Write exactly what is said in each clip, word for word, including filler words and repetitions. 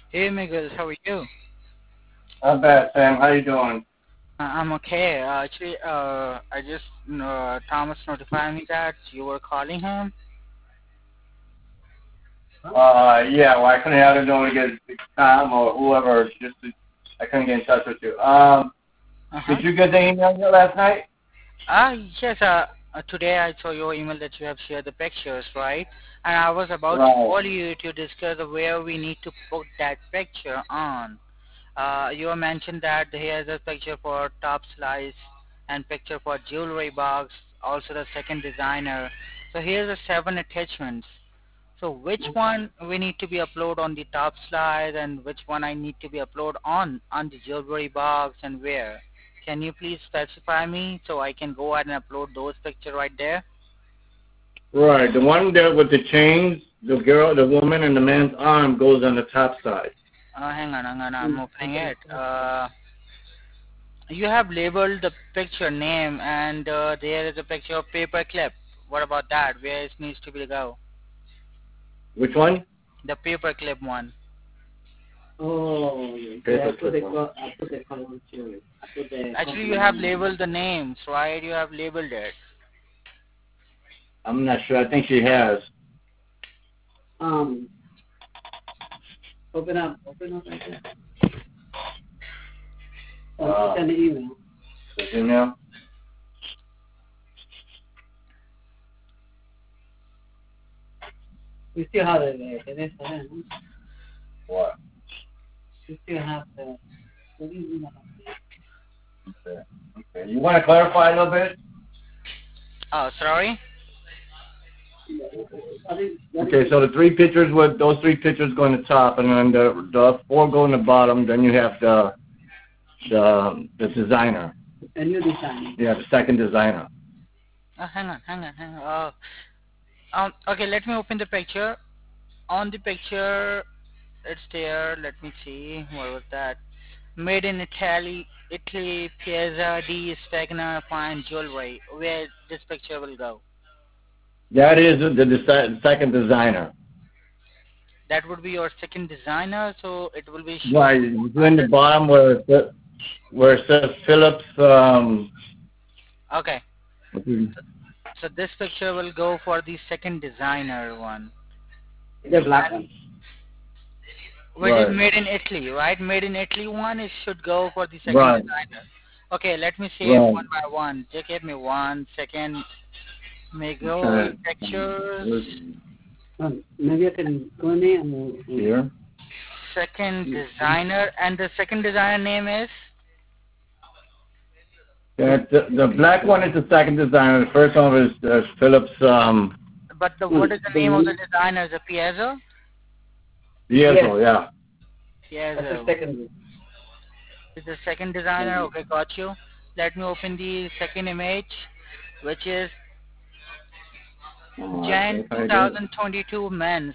Hey Miguel, how are you? Not bad, Sam. How you doing? Uh, I'm okay. Uh, actually, uh, I just uh, Thomas notified me that you were calling him. Uh, yeah. Well, I couldn't. I don't know to get Tom or whoever. Just to, I couldn't get in touch with you. Um, Uh huh. did you get the email last night? Ah yes. Uh, uh, today I saw your email that you have shared the pictures, right? And I was about to Right. call you to discuss where we need to put that picture on. Uh, you mentioned that here's a picture for top slice and picture for jewelry box, also the second designer. So here's the seven attachments. So which one we need to be upload on the top slide and which one I need to be upload on on the jewelry box and where? Can you please specify me so I can go ahead and upload those picture right there? Right. The one there with the chains, the girl, the woman, and the man's arm goes on the top side. Uh, hang on, hang on, I'm opening it. Uh, you have labeled the picture name and uh, there is a picture of paper clip. What about that? Where it needs to be go? Which one? The paper clip one. Oh, Paper yeah, I put clip the one. co- I put the column too. I put the Actually, you company have name. labeled the names, right? You have labeled it. I'm not sure. I think she has. Um, open up, open up right there. Oh, Uh, click on the email. the email. We still have the the the rest of them. What? We still have the. What do you mean? Okay. Okay. You want to clarify a little bit? Oh, sorry. What is, what Okay, is, so the three pictures with those three pictures go on the top, and then the the four go on the bottom. Then you have the the the designer. a new design? Yeah, the second designer. Uh, hang on, hang on, hang on. Uh, um, okay, let me open the picture. On the picture, it's there. Let me see. What was that? Made in Italy, Italy, Piazza di Spagna Fine Jewelry. Where this picture will go? That is the, desi- second designer. That would be your second designer, so it will be show Right, you do in the under. bottom where it, sa- where it says Phillips. Um, Okay, so this picture will go for the second designer one. The black one. Which is right, made in Italy, right? Made in Italy one, it should go for the second right, designer. Okay, let me save right. one by one. Just give me one second. Miguel Okay. Pictures, Um, maybe I can go in there and we'll, we'll, Here. second designer, and the second designer name is? Yeah, the, the black one is the second designer. The first one is uh, Phillips. Um, But the hmm, what is the the name of the one. designer? The Piazza? Yes, Diesel. Yeah. that's the Piazza. second. Is the second designer? one. Okay, got you. Let me open the second image, which is All right. Jan If I get it. twenty twenty-two men's.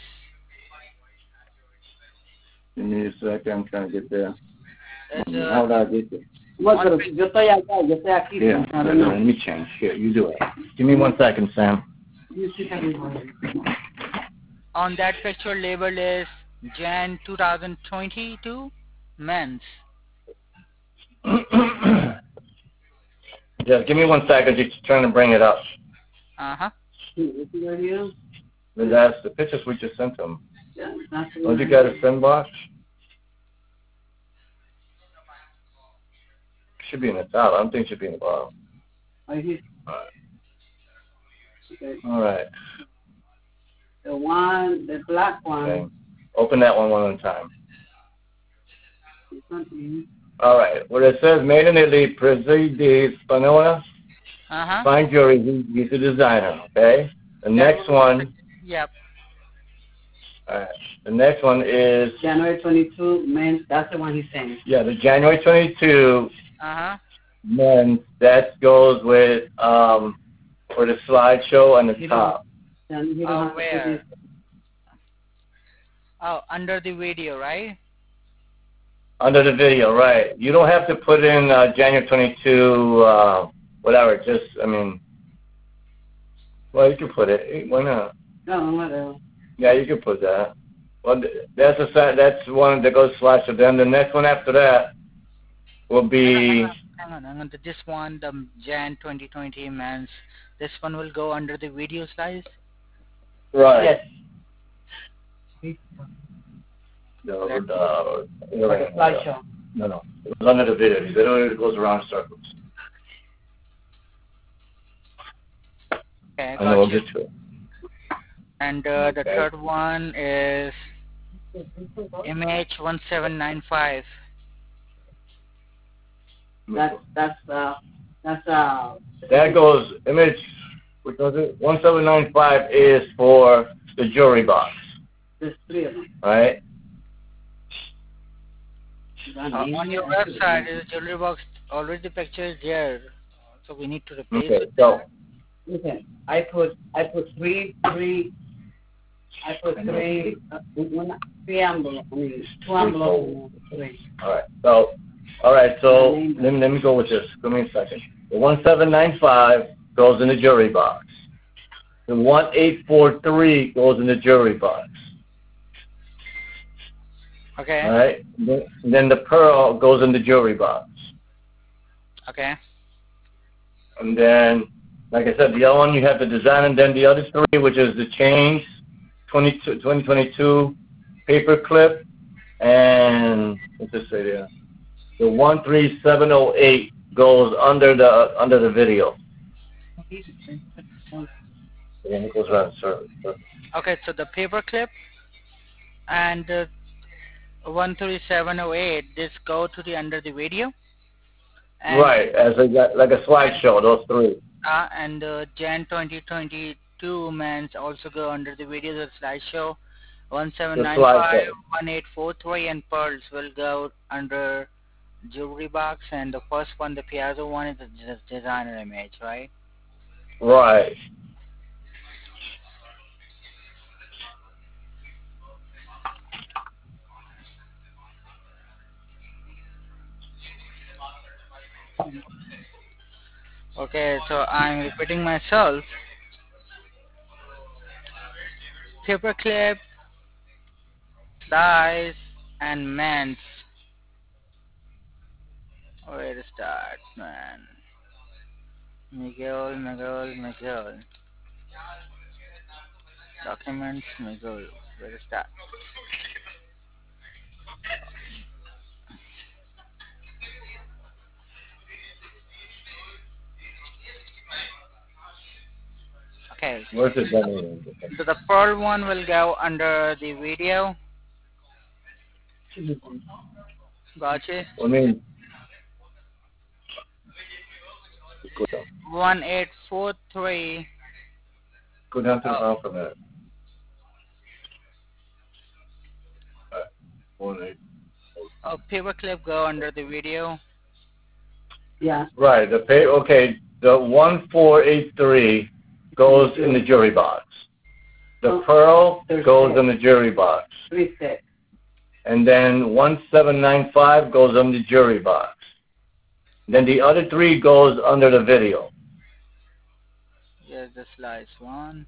Give me a second. I'm trying to get there. It's Um, uh, How did I get there? No, on pero yo estoy acá, yo estoy aquí. Yeah. I Let don't know. me change. Here, you do it. Give me one second, Sam. You see everybody. on that picture label is Jan twenty twenty-two men's. Yeah, give me one second. Just trying to bring it up. Uh huh. You see right here? But that's the pictures we just sent them. Yeah, that's the Don't you one. got a send box? Should be in the top. I don't think it should be in the bottom. Right here. All right. Okay. All right. The one, the black one. Okay. Open that one one at a time. It's not you. All right. Where it says made in Italy, Prezzi di Spagnola, Uh huh. fine jewelry, he- he's the designer, okay? The That next will be the one, second. Yep. all right. The next one is, January twenty-two, men. That's the one he's saying. yeah, the January twenty-two Uh huh. men, that goes with, um, for the slideshow on the You don't, top. then you don't Oh, have to put where? this. Oh, under the video, right? Under the video, right. You don't have to put in uh, January twenty-two, uh, whatever, just, I mean, well, you can put it. Why not? No, whatever. Yeah, you can put that. Well, th- that's a sa- that's one that goes slash. So then the next one after that will Hang on, hang be on, hang on, hang on. This one, the Jan twenty twenty men's, this one will go under the video slice. right. Yes. The, Let the, Or the no, slideshow. no, no. It was under the video. The video it goes around in circles. Okay, I know. We'll got you. get to it. And uh, the Okay. third one is M H one seven nine five. That's that's uh that's uh That goes image. What does it? One seven nine five is for the jewelry box, there's three of them. right? Uh, on your website, is the jewelry box already the picture is there, so we need to replace Okay. it. So Okay. I put I put three three I put three uh, one three envelopes. I mean two envelopes and three. all right. So all right. So let me let me go with this. Give me a second. The one seven nine five goes in the jewelry box. The one eight four three goes in the jewelry box. Okay. All right. Then then the pearl goes in the jewelry box. Okay. And then, like I said, the other one you have the design, and then the other three, which is the chains, twenty twenty-two paper clip, and what's this say there? The one three seven zero eight goes under the under the video. And it goes around the circle. Okay, so the paper clip and uh, one three seven zero eight, this go to the under the video. And, Right, as a like a slideshow, those three. Uh, and uh, Jan twenty twenty-two men's also go under the video, the slideshow. one seven nine five, one eight four three and pearls will go under jewelry box, and the first one, the Piazza one, is the d- designer image, right? Right. Okay, so I'm repeating myself. Paperclip, slice, and men's. Where to start, man? Miguel, Miguel, Miguel. Documents, Miguel. Where to start? Okay. Where's it done? So the pearl one will go under the video. Gotcha. I mean, go down. one eight four three. Go down to the Oh. bottom for a minute. Alright. One eight. Oh, paperclip go under the video. Yeah. Right. The pay. Okay. The one four eight three goes in the jury box. The Oh, pearl there's goes six. in the jury box, Three six. and then one seven nine five goes in the jury box. Then the other three goes under the video. Here's the slice one.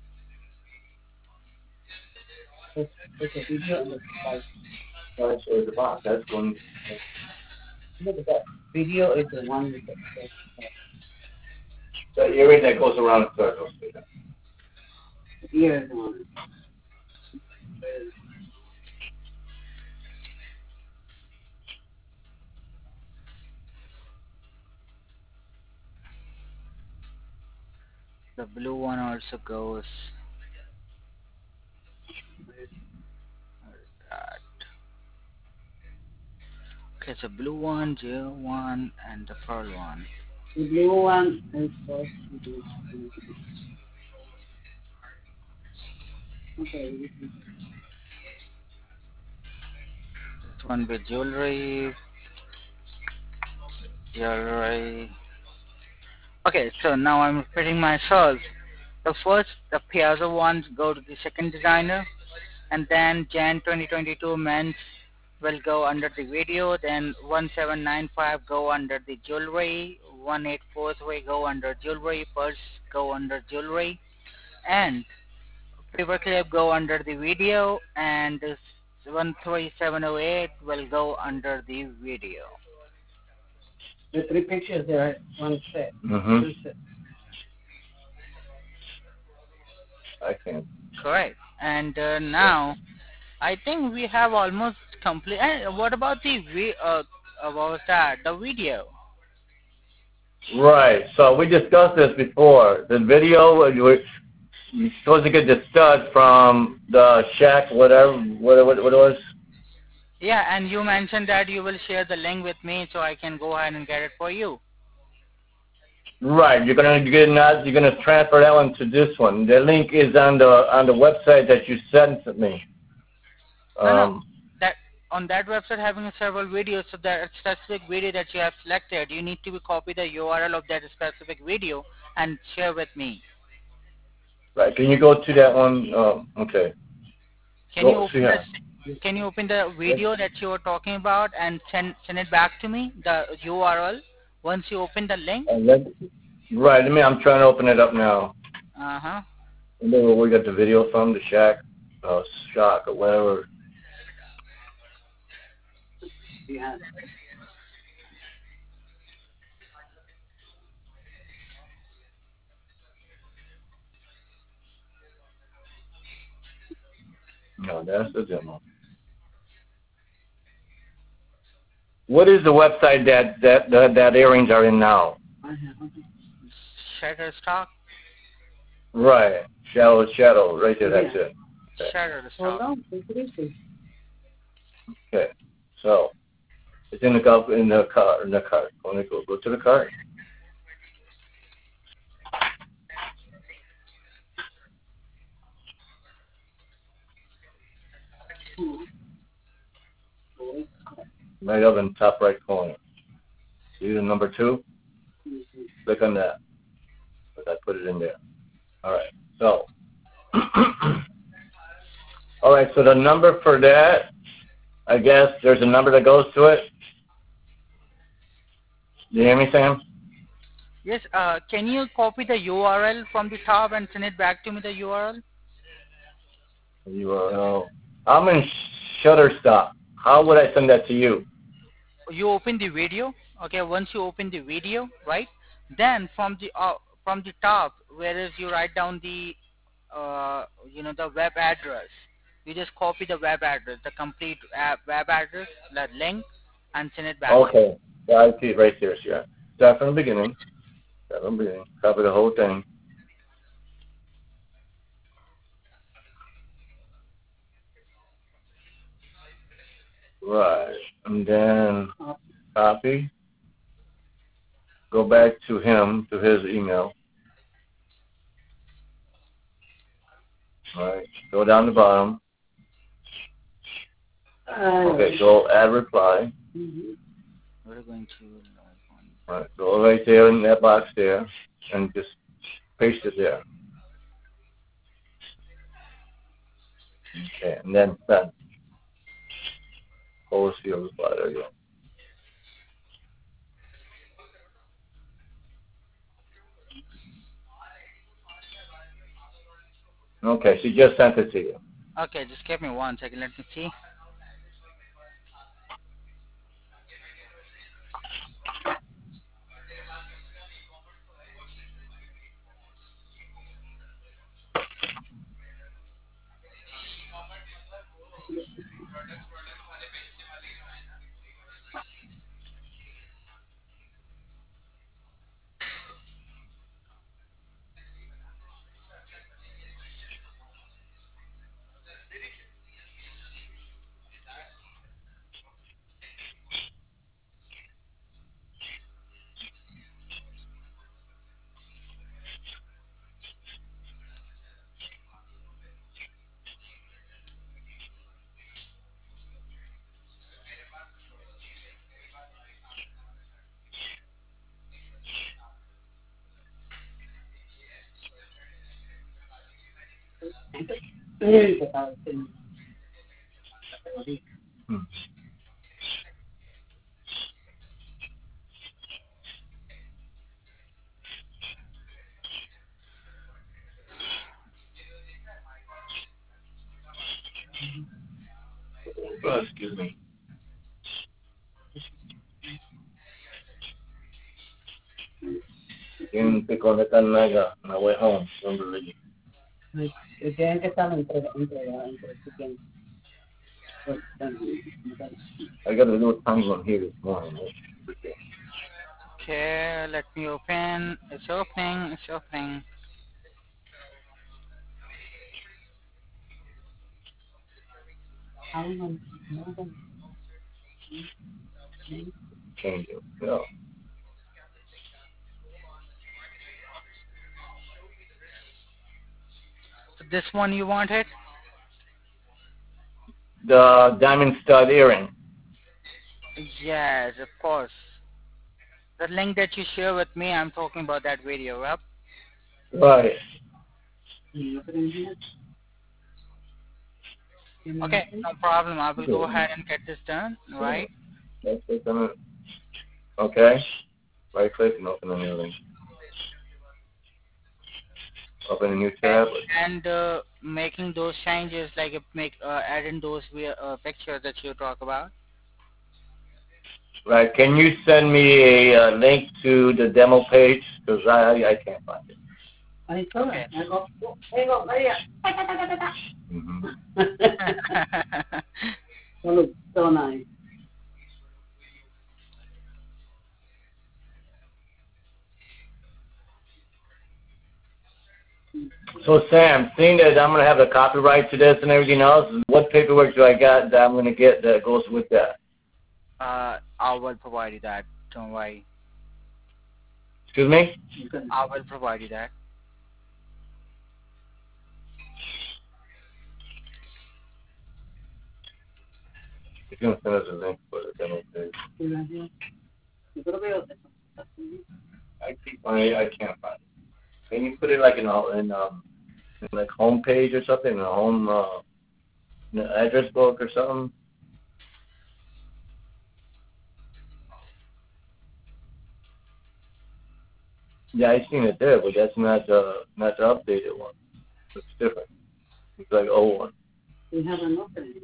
It's, it's a video and it's like Right. So the box. That's going. look at that. Video is the one with the The area that goes around in circles. the ears on it. The blue one also goes. Where's that? Okay, so blue one, zero one, and the pearl one. The blue one is supposed to be. Okay. This one with jewelry. Jewelry. Okay, so now I'm repeating myself. The first, the Piazza ones go to the second designer, and then Jan twenty twenty-two men's will go under the video, then one seven nine five go under the jewelry, one eight four three go under jewelry, purse go under jewelry, and paperclip go under the video, and one three seven zero eight will go under the video. The three pictures there, one set. Mm-hmm. Two set. I can. Correct. And uh, now, I think we have almost complete. And what about the vi- uh, uh, what was that? The video. Right. So we discussed this before. The video, uh, you were you're supposed to get the stud from the shack, whatever, what, what, what it was. Yeah, and you mentioned that you will share the link with me so I can go ahead and get it for you. Right. You're gonna get not. You're gonna transfer that one to this one. The link is on the on the website that you sent to me. No, no. Um. That on that website having several videos, so that specific video that you have selected, you need to be copy the U R L of that specific video and share with me. Right. Can you go to that one? Um. Okay. Can you Go. open See the how. Can you open the video that you were talking about and send send it back to me, the U R L, once you open the link? And let, right. Let me. I'm trying to open it up now. Uh huh. And then where we got the video from the shack, uh, shock or whatever. Yeah. No, that's the demo. What is the website that that that, that earrings are in now? I have. Okay. Shutterstock. Right. Shadow, shadow. Right there. That's Yeah. it. Okay. Hold Shutterstock. on. It's easy. Okay. So it's in the cup in the car in the cart. Go go go to the cart. Right up in the top right corner. See the number two? Click on that. But I put it in there. All right. So. All right. So the number for that, I guess there's a number that goes to it. You hear me, Sam? Yes. Uh, can you copy the U R L from the top and send it back to me? The U R L. U R L. I'm in Shutterstock. How would I send that to you? You open the video. Okay. Once you open the video, right? Then from the uh, from the top, whereas you write down the uh, you know the web address, you just copy the web address, the complete uh, web address, the link, and send it back. Okay. Yeah, I see it right there. Yeah. Start from the beginning. Start from the beginning. Cover the whole thing. Right. And then copy. Go back to him, to his email. All right. Go down the bottom. Uh, Okay. Go add reply. mm-hmm. We're going to log on. All right. Go right there in that box there, and just paste it there. Okay. And then send. Close your reply. There you go. Okay. She just sent it to you. Okay, just give me one second. Let me see. Hmm. Oh, excuse me. Tienen que conectar mega on my way home. Don't believe. Que tienen que estar entre, entre, entre si quieren. Pues, I got a little tongue on here this morning. Okay, let me open. It's opening. It's opening. Change it. No. So this one you wanted? The diamond stud earring. Yes, of course. The link that you share with me, I'm talking about that video, yep. Right. Okay, no problem. I will go ahead and get this done, right? Okay. Right click and open a new link. Open a new tab. And uh, making those changes, like uh, make uh, adding those uh, pictures that you talk about. Right. Can you send me a uh, link to the demo page? Because I I can't find it. Okay. Mm-hmm. That looks so nice. So Sam, seeing that I'm gonna have the copyright to this and everything else, what paperwork do I got that I'm gonna get that goes with that? Uh, I will provide you that. Don't worry. Excuse me? I will provide you that. He's gonna send us a link for the demo page. I keep I I can't find it. Can you put it like in a in um in like home page or something, in a home uh in an address book or something? Yeah, I seen it there, but that's not the not the updated one. It's different. It's like old one. We have an opening.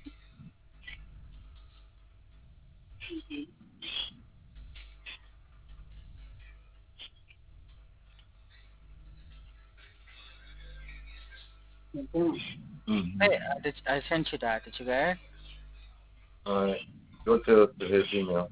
Mm-hmm. Hey, I, did, I sent you that. Did you get it? All right. Go to, to his email.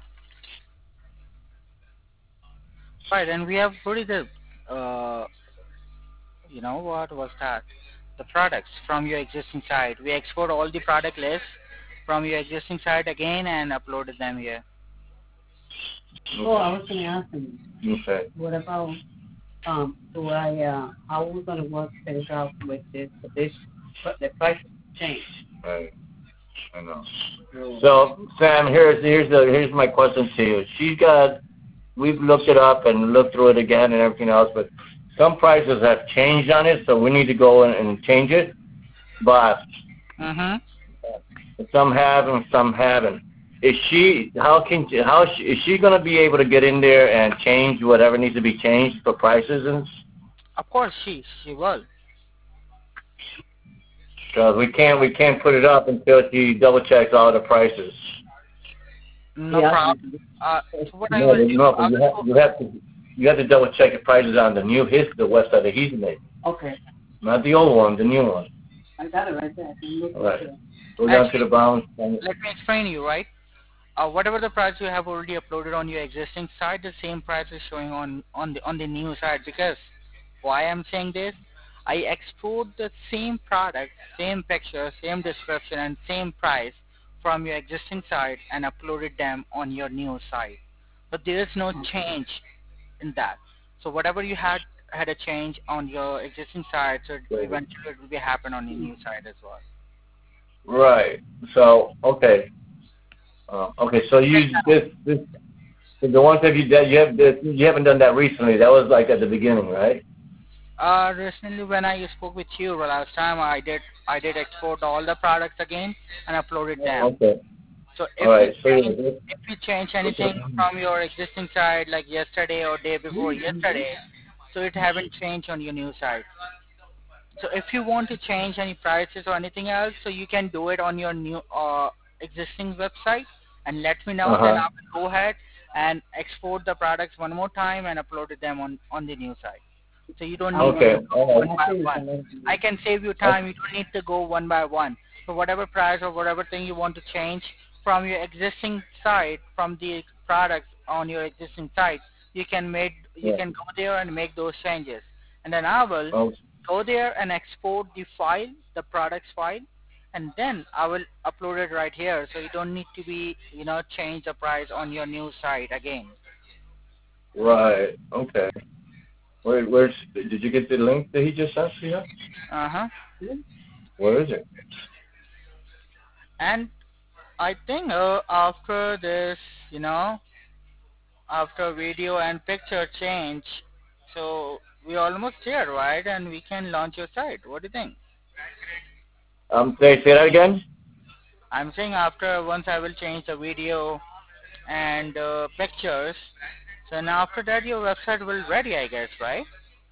Right, and we have already the, uh, you know what was that? The products from your existing site. We export all the product lists from your existing site again and uploaded them here. Oh, I was going to ask him. Okay. What about um? Do I uh? How are we going to work things out with this? This the price change. Right. I know. So Sam, here's here's the here's my question to you. She's got. We've looked it up and looked through it again and everything else, but some prices have changed on it, so we need to go in and change it. But Mhm. some have and some haven't. Is she? How can? How is she, is she going to be able to get in there and change whatever needs to be changed for prices and? Of course, she she will. Because we can't we can't put it up until she double checks all the prices. No Yeah. problem. Uh, so what I No, will but do, no, I but you will have, go, you have to you have to double check the prices on the new his the website that he's made, Okay. not the old one, the new one. I got it right there. I can look All right. at it. Go down to Actually, the bottom. And, let me explain you, right? Uh, whatever the price you have already uploaded on your existing site, the same price is showing on on the on the new site. Because why I'm saying this, I export the same product, same picture, same description, and same price from your existing site and uploaded them on your new site. But there is no change in that. So whatever you had had a change on your existing site, so eventually it will be happen on your new site as well. right. So okay. Uh, okay. So you this this the ones that you did you have this you haven't done that recently. That was like at the beginning, right? Uh, recently when I spoke with you last time, I did I did export all the products again and uploaded them. Okay. So if All you right. So change, yeah, if you change anything from your existing site like yesterday or day before yesterday, so it haven't changed on your new site. So if you want to change any prices or anything else, so you can do it on your new uh, existing website and let me know. Then Uh-huh. I will go ahead and export the products one more time and upload them on on the new site. So you don't need Okay. Okay. to go All one right. by Nothing is one. allowed. I can save you Okay. time. You don't need to go one by one. So whatever price or whatever thing you want to change from your existing site, from the products on your existing site, you can make you Yeah. can go there and make those changes. And then I will Oh, go there and export the file, the products file, and then I will upload it right here. So you don't need to be, you know, change the price on your new site again. right. Okay. Where, where's, did you get the link that he just sent to you? Uh huh. Where is it? And I think uh, after this, you know, after video and picture change, so we're almost here, right? And we can launch your site. What do you think? Um, say, say that again? I'm saying after once I will change the video and uh, pictures, so then after that your website will ready, I guess, right?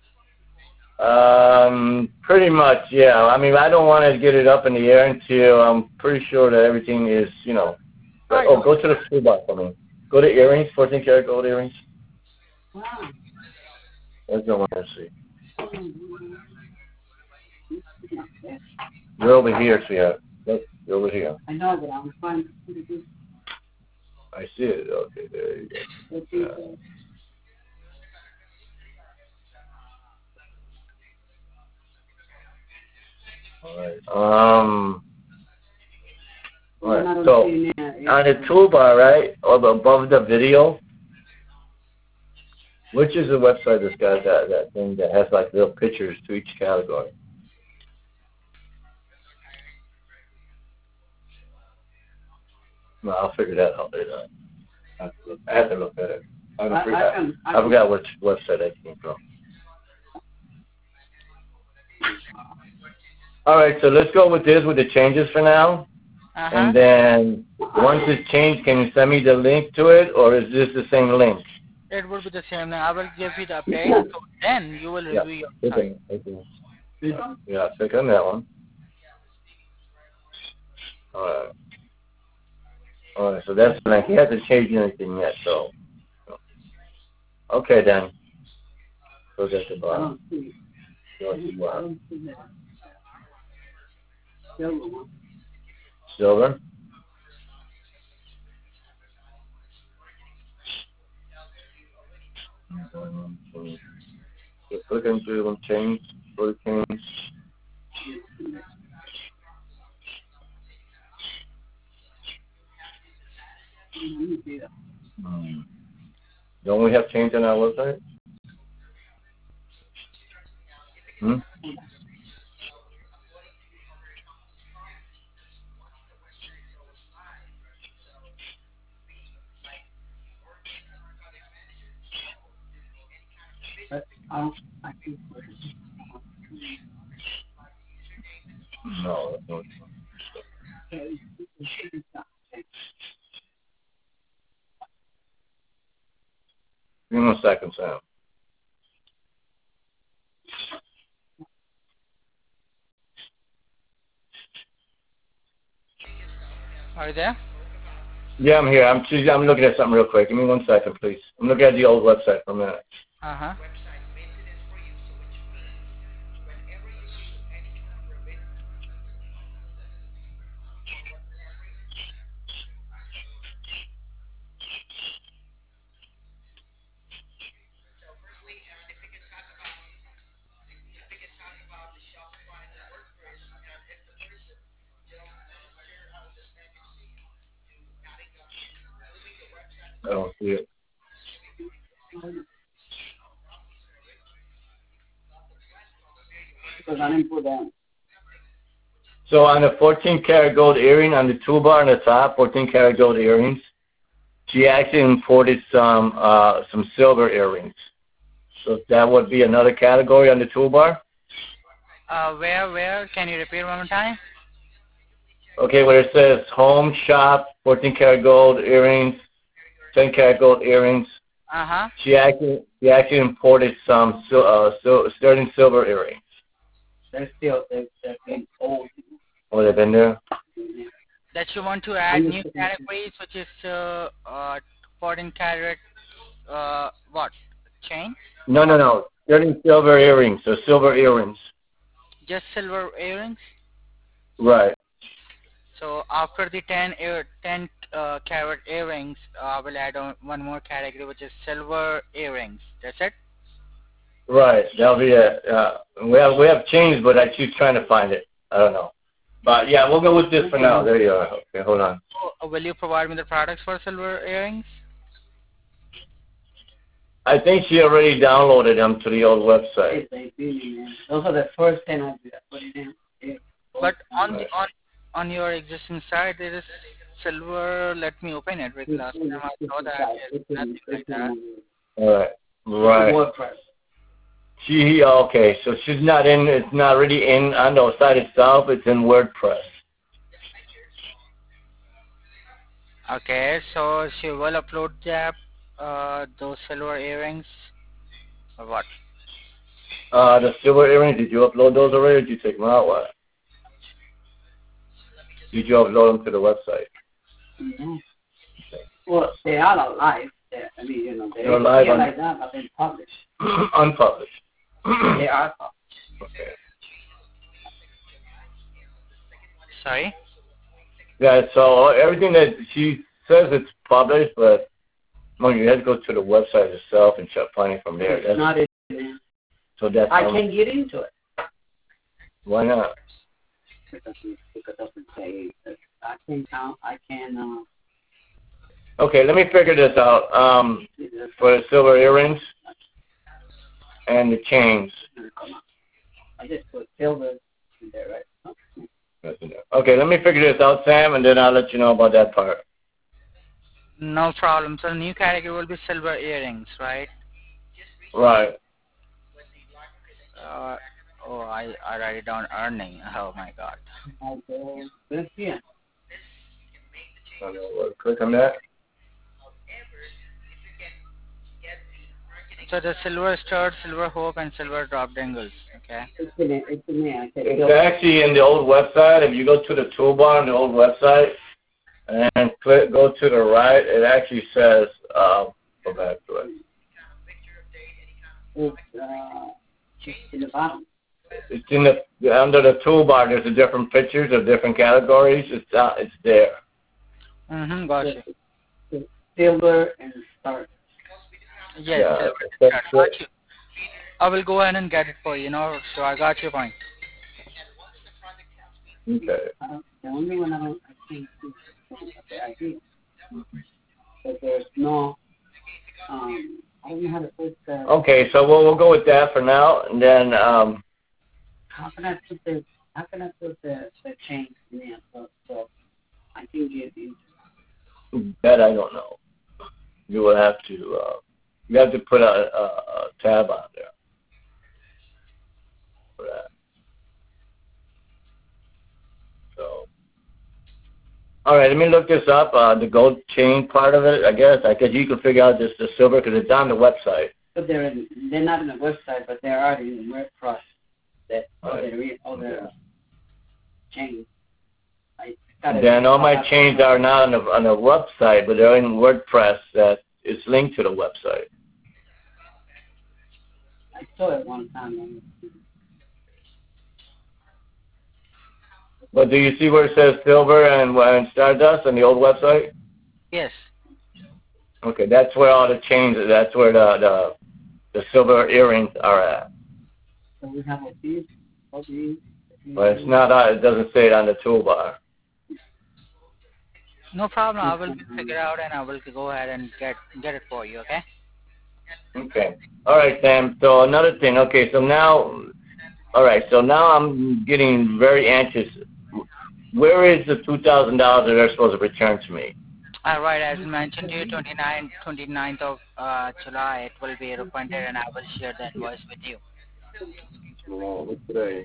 Um, pretty much, yeah. I mean, I don't want to get it up in the air until I'm pretty sure that everything is, you know. But, I oh, know. go to the toolbar for me. Go to earrings, fourteen karat gold earrings. Wow. That's the one I see. Mm-hmm. You're over here, sweetheart. Look, you're over here. I know, but I'm trying to put it in. I see it. Okay, there you go. Let's see, Yeah. uh, All right. Um. All I right. don't So see it. on the toolbar, right, or above the video, which is the website that's got that that thing that has like little pictures to each category? No, I'll figure that out later. I have to look, I have to look at it. I, I, forgot, I can, I I can, forgot which website that came from. All right, so let's go with this with the changes for now. Uh huh. And then once it's changed, can you send me the link to it, or is this the same link? It will be the same. I will give you the update. So then you will Yeah. review your site. Okay. Okay. Yeah, click on that one. All right. All right, so that's the link. He hasn't changed anything yet, so. Okay, then. Look at the I bottom. don't see Go to the I bottom. don't see that. Silver one. Silver. So click into them, change, go to change. Mm, let me see that. Hmm. Don't we have change on our website? Hmm? But I don't, I can't put it. No, that's not. Okay, it's- it's not. Give me one second, Sam. Are you there? Yeah, I'm here. I'm I'm looking at something real quick. Give me one second, please. I'm looking at the old website for a minute. Uh huh. I don't see it. Because I didn't put that. So on the fourteen karat gold earring on the toolbar on the top, fourteen karat gold earrings, she actually imported some uh, some silver earrings. So that would be another category on the toolbar. Uh, where, where? Can you repeat one more time? Okay, where it says home shop, fourteen karat gold earrings, ten karat gold earrings. Uh huh. She actually she actually imported some sil- uh, sil- sterling silver earrings. they're still they're, they're getting old. Oh, they've been there? Yeah. That you want to add new categories, which is uh, uh, fourteen carat, uh, what, chain? No, no, no. Getting silver earrings, so silver earrings. Just silver earrings? Right. So after the ten, ear, ten uh, carat earrings, uh, I will add on one more category, which is silver earrings. That's it? Right. That'll be it. Uh, we have we have chains, but I keep trying to find it. I don't know. But yeah, we'll go with this for now. There you are. Okay, hold on. So, uh, will you provide me the products for silver earrings? I think she already downloaded them to the old website. Those are the first ten I put it in. Yeah. But on the on on your existing site, there is silver. Let me open it. Because last time I saw that, there's nothing like that. All right. Right. WordPress. She okay. So she's not in. It's not really in on the site itself. It's in WordPress. Okay, so she will upload that uh, those silver earrings or what? Uh, the silver earrings. Did you upload those already? Or did you take them out? What? Did you upload them to the website? Mm-hmm. Well, they are live. They're, I mean, you know, they're, they're live on, like that, but they're published. Unpublished. They are published. Okay. Sorry? Yeah, so everything that she says it's published, but well, you have to go to the website itself and start finding from there. It's that's, not in there. So that's I um, can get into it. Why not? Because it doesn't say. I can count. I can. Uh, Okay, let me figure this out. Um, for the silver earrings and the chains. I just put silver in there, right? Okay, let me figure this out, Sam, and then I'll let you know about that part. No problem. So the new category will be silver earrings, right? Right. Uh, oh, I, I write it down earning. Oh my God. Okay. Let's see it. Click on that. So the silver stud, silver hope, and silver drop dangles. Okay. It's in it. It's in there. It's actually in the old website. If you go to the toolbar on the old website and click, go to the right, it actually says, uh, go back to it. It's, uh, it's in the bottom. It's in the under the toolbar. There's a different pictures of different categories. It's uh, it's there. Mm-hmm. Gotcha. Silver and start. Yes. Yeah, silver that's stud. Got you. I will go ahead and get it for you. You know. So I got your point. Okay. Uh, the only one I don't I think is the idea. But there's no. Um, I don't know how to put the. Okay, so we'll we'll go with that for now, and then um. How can I put the How can I put the the chain in there so, so I can get into That I don't know. You will have to uh, you have to put a, a, a tab on there for that. So, all right, let me look this up. Uh, the gold chain part of it, I guess. I guess you can figure out just the silver because it's on the website. But they're in, they're not in the website, but they're already in WordPress. That Right. other other chains. I Then all my chains are not on the on the website, but they're in WordPress that is linked to the website. I saw it one time. But do you see where it says silver and, and Stardust on the old website? Yes. Okay, that's where all the chains. That's where the the, the silver earrings are at. So we have a piece, a piece, But it's not. Uh, it doesn't say it on the toolbar. No problem. I will figure out and I will go ahead and get get it for you. Okay. Okay. All right, Sam. So another thing. Okay. So now, all right. So now I'm getting very anxious. Where is the two thousand dollars that they're supposed to return to me? All right. As mentioned to you, twenty-ninth, twenty-ninth of uh, July, it will be refunded, and I will share the invoice with you. Oh, what's today?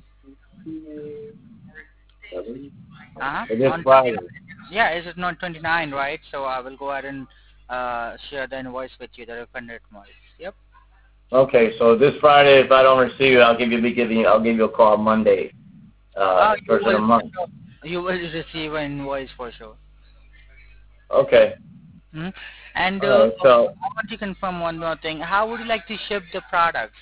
Uh-huh. It is On Friday. Yeah, is it not twenty-nine, right? So I will go ahead and uh, share the invoice with you, the refunded invoice. Yep. Okay, so this Friday, if I don't receive it, I'll give you, be giving, I'll give you a call Monday, uh, Uh, you first of the will month. you will receive an invoice for sure. Okay. Hmm? And All uh, right. So I want to confirm one more thing. How would you like to ship the products?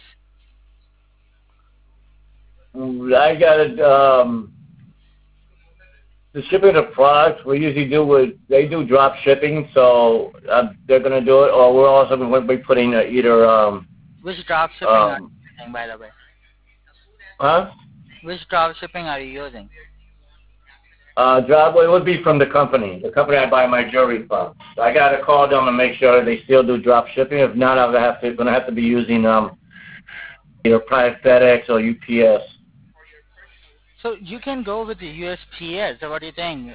I got it. Um, the shipping of products we usually do with they do drop shipping, so uh, they're gonna do it, or we're also going to be putting uh, either um Which drop shipping are um you using, by the way? huh Which drop shipping are you using? uh drop. Well, it would be from the company, the company I buy my jewelry from. So I got to call them and make sure they still do drop shipping. If not, I'm gonna have to gonna have to be using um either private FedEx or U P S. So you can go with the U S P S. So what do you think?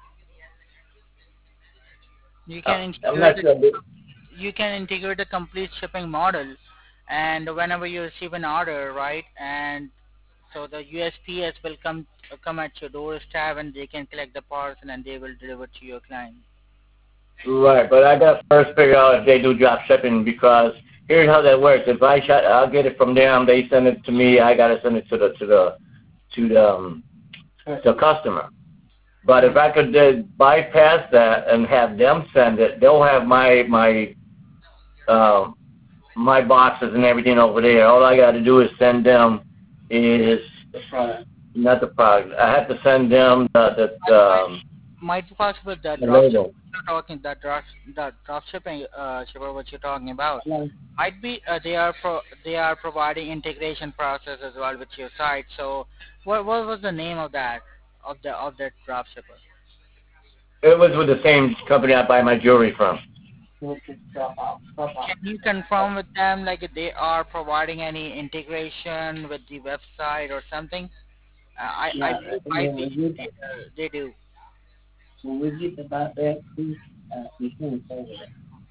You Uh, can I'm integrate not the, sure. you can integrate the complete shipping model, and whenever you receive an order, right, and so the U S P S will come come at your doorstep, and they can collect the parcel and they will deliver to your client. Right, but I got to first figure out if they do drop shipping because here's how that works. If I shot, I'll get it from them. They send it to me. I got to send it to the to the to the um, the customer. But if I could uh, bypass that and have them send it, they'll have my my um, my boxes and everything over there. All I got to do is send them is The product. not the product. I have to send them the the um, Might be possible that the drop shipping label. you're talking that drop that drop shipping uh shipper what you're talking about Hello. might be uh, they are pro they are providing integration process as well with your site. So what what was the name of that of the of that drop shipper? It was with the same company I buy my jewelry from. Okay, drop out. Drop out. Can you confirm with them like if they are providing any integration with the website or something? Uh, I I Yeah, believe uh, might when be we get they, the, uh, they do. when we get the back there, please, uh, you can over there.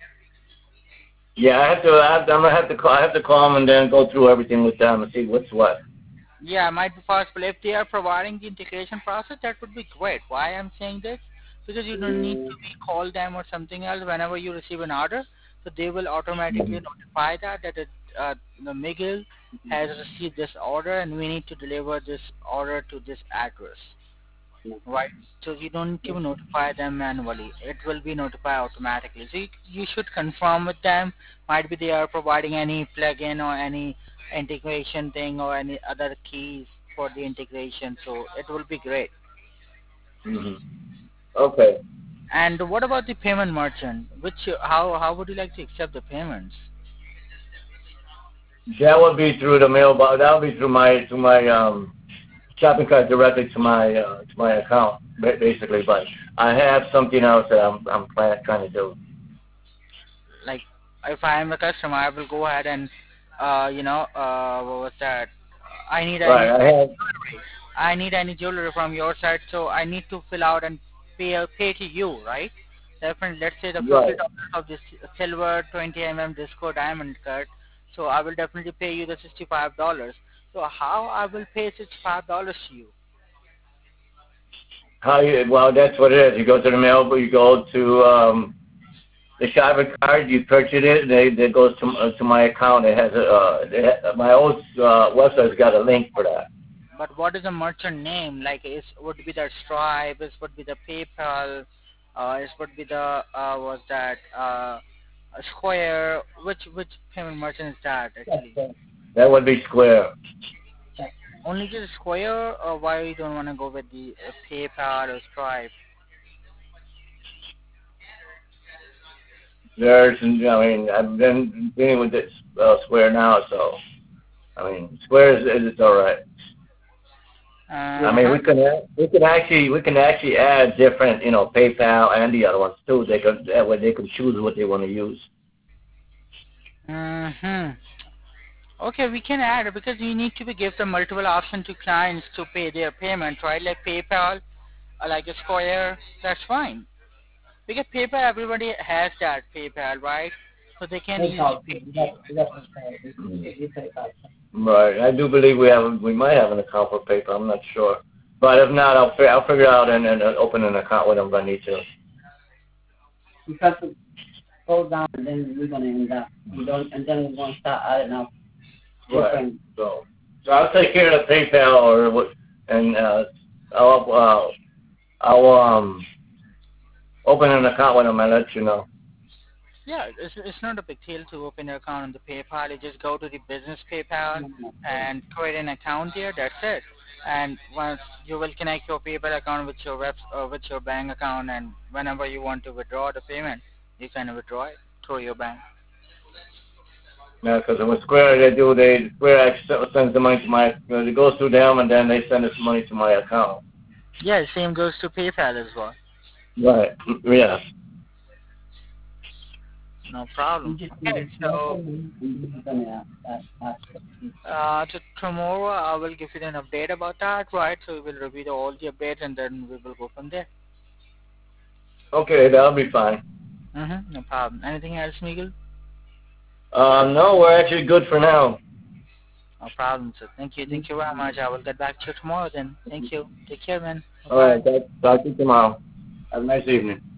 Yeah, I have to. I have to I'm gonna have to call. I have to call them and then go through everything with them and see what's what. Yeah, might be possible. If they are providing the integration process, that would be great. Why I'm saying this? Because you don't need to be call them or something else whenever you receive an order. So they will automatically Mhm. notify that that it, uh, the Miguel has received this order and we need to deliver this order to this address. Right. So you don't need to notify them manually. It will be notified automatically. So you, you should confirm with them. Might be they are providing any plugin or any integration thing or any other keys for the integration. So it will be great. Mhm. Okay. And what about the payment merchant? Which how how would you like to accept the payments? That would be through the mailbox. That would be through my to my um shopping cart directly to my uh, to my account ba- basically. But I have something else that I'm I'm plan, trying to do. Like if I am a customer, I will go ahead and uh, you know uh, what was that? I need Right. any I have. I need any jewelry from your side, so I need to fill out and pay pay to you, right? Definitely, let's say the fifty Right. dollars of this silver twenty millimeter disco diamond cut, so I will definitely pay you the sixty-five dollars. So how I will pay sixty-five dollars to you? How you? Well, that's what it is. You go to the mail. You go to um the shopping cart. You purchase it. And it, it goes to uh, to my account. It has a uh, it ha- my old uh, website's got a link for that. But what is the merchant name? Like, is would be the Stripe? Is would be the PayPal? Uh, is would be the uh, was that uh, Square? Which which payment merchant is that That's actually? the, That would be Square. that's Only just Square, or why you don't want to go with the uh, PayPal or Stripe? There's, I mean, I've been dealing with this uh, Square now, so I mean, Square is, is it's all right. I mean, Uh-huh. we can add- we can actually we can actually add different, you know, PayPal and the other ones too. They could that way they can choose what they want to use. Mm-hmm. Okay, we can add because you need to be give the multiple option to clients to pay their payment, right? Like PayPal, or like a Square, that's fine. Because PayPal, everybody has that PayPal, right? So they can easily PayPal. pay You to you. got, you got to pay. Mm. You pay PayPal. Right. I do believe we have we might have an account for PayPal. I'm not sure, but if not, I'll fi- I'll figure out and, and uh, open an account with them if I need to. You got to go down and then we're going to end up. You don't, and then we're going to start adding up Right. So, so I'll take care of the PayPal or what, and uh, I'll uh, I'll um open an account with them and let you know. Yeah, it's, it's not a big deal to open your account on the PayPal. You just go to the business PayPal and create an account there. That's it. And once you will connect your PayPal account with your web, uh, with your bank account, and whenever you want to withdraw the payment, you can withdraw it through your bank. Yeah, because with Square they do they Square actually sends the money to my it goes through them and then they send this money to my account. Yeah, same goes to PayPal as well. Right. Yes. No problem. Okay, so uh, to tomorrow I will give you an update about that, right? So we will review all the updates and then we will go from there. Okay, that'll be fine. Mm-hmm, no problem. Anything else, Miguel? Um, no, we're actually good for now. No problem, sir. Thank you. Thank you very much. I will get back to you tomorrow then. Thank you. Take care, man. All Bye-bye. right, talk talk to you tomorrow. Have a nice evening.